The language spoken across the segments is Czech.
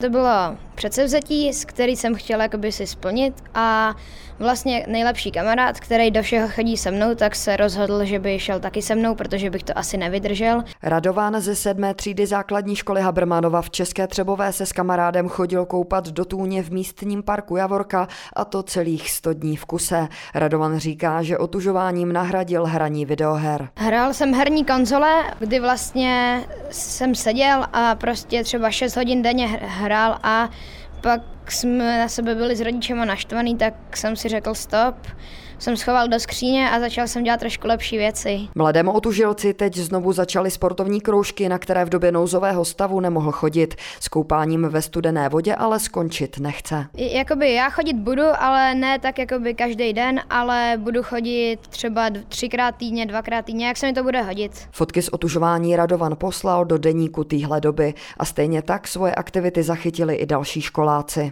To bylo předsevzetí, který jsem chtěla jakoby si splnit a vlastně nejlepší kamarád, který do všeho chodí se mnou, tak se rozhodl, že by šel taky se mnou, protože bych to asi nevydržel. Radovan ze 7. třídy základní školy Habermanova v České Třebové se s kamarádem chodil koupat do Tůně v místním parku Javorka, a to celých 100 dní v kuse. Radovan říká, že otužováním nahradil hraní videoher. Hrál jsem herní konzole, kdy vlastně jsem seděl a prostě třeba 6 hodin denně hrál a pak jsme na sebe byli s rodičema naštvaný, tak jsem si řekl stop, jsem schoval do skříně a začal jsem dělat trošku lepší věci. Mladému otužilci teď znovu začaly sportovní kroužky, na které v době nouzového stavu nemohl chodit. S koupáním ve studené vodě ale skončit nechce. Jakoby já chodit budu, ale ne tak jakoby každý den, ale budu chodit třeba 3krát týdně, 2krát týdně, jak se mi to bude hodit. Fotky z otužování Radovan poslal do deníku téhle doby a stejně tak svoje aktivity zachytili i další školáci.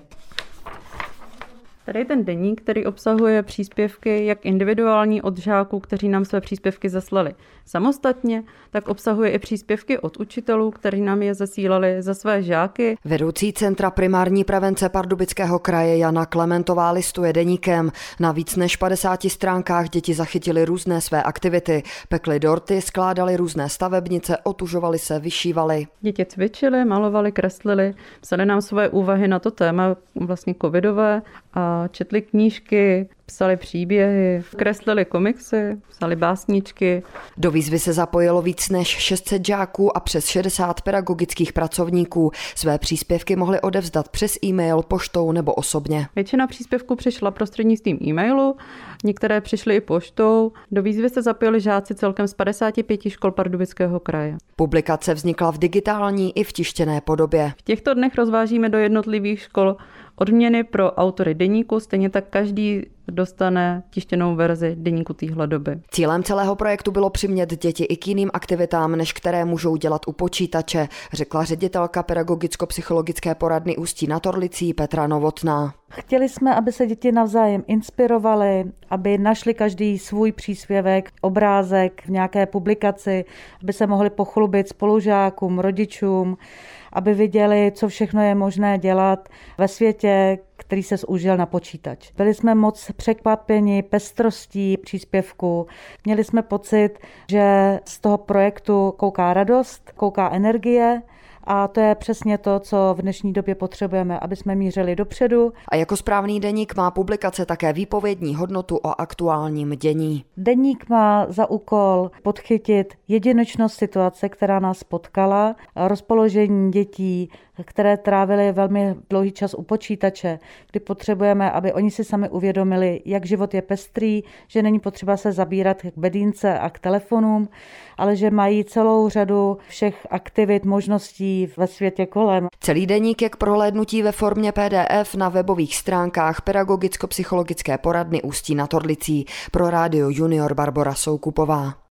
Tady je ten deník, který obsahuje příspěvky jak individuální od žáků, kteří nám své příspěvky zaslali samostatně, tak obsahuje i příspěvky od učitelů, kteří nám je zasílali za své žáky. Vedoucí Centra primární prevence Pardubického kraje Jana Klementová listuje deníkem. Na víc než 50 stránkách děti zachytily různé své aktivity. Pekly dorty, skládali různé stavebnice, otužovali se, vyšívali. Děti cvičili, malovali, kreslili, psali nám své úvahy na to téma vlastně covidové a četli knížky, psali příběhy, kreslili komiksy, psali básničky. Do výzvy se zapojilo víc než 600 žáků a přes 60 pedagogických pracovníků. Své příspěvky mohli odevzdat přes e-mail, poštou nebo osobně. Většina příspěvků přišla prostřednictvím e-mailu, některé přišly i poštou. Do výzvy se zapojili žáci celkem z 55 škol Pardubického kraje. Publikace vznikla v digitální i v tištěné podobě. V těchto dnech rozvážíme do jednotlivých škol odměny pro autory deníku, stejně tak každý dostane tištěnou verzi deníku téhle doby. Cílem celého projektu bylo přimět děti i k jiným aktivitám, než které můžou dělat u počítače, řekla ředitelka pedagogicko-psychologické poradny Ústí nad Orlicí Petra Novotná. Chtěli jsme, aby se děti navzájem inspirovaly, aby našli každý svůj příspěvek, obrázek v nějaké publikaci, aby se mohli pochlubit spolužákům, rodičům, aby viděli, co všechno je možné dělat ve světě, který se zúžil na počítač. Byli jsme moc překvapeni pestrostí příspěvku. Měli jsme pocit, že z toho projektu kouká radost, kouká energie, a to je přesně to, co v dnešní době potřebujeme, aby jsme mířili dopředu. A jako správný deník má publikace také výpovědní hodnotu o aktuálním dění. Deník má za úkol podchytit jedinečnost situace, která nás potkala, rozpoložení dětí, které trávily velmi dlouhý čas u počítače, kdy potřebujeme, aby oni si sami uvědomili, jak život je pestrý, že není potřeba se zabírat k bedínce a k telefonům, ale že mají celou řadu všech aktivit, možností ve světě kolem. Celý deník je k prohlédnutí ve formě PDF na webových stránkách Pedagogicko-psychologické poradny Ústí nad Orlicí. Pro Rádio Junior Barbora Soukupová.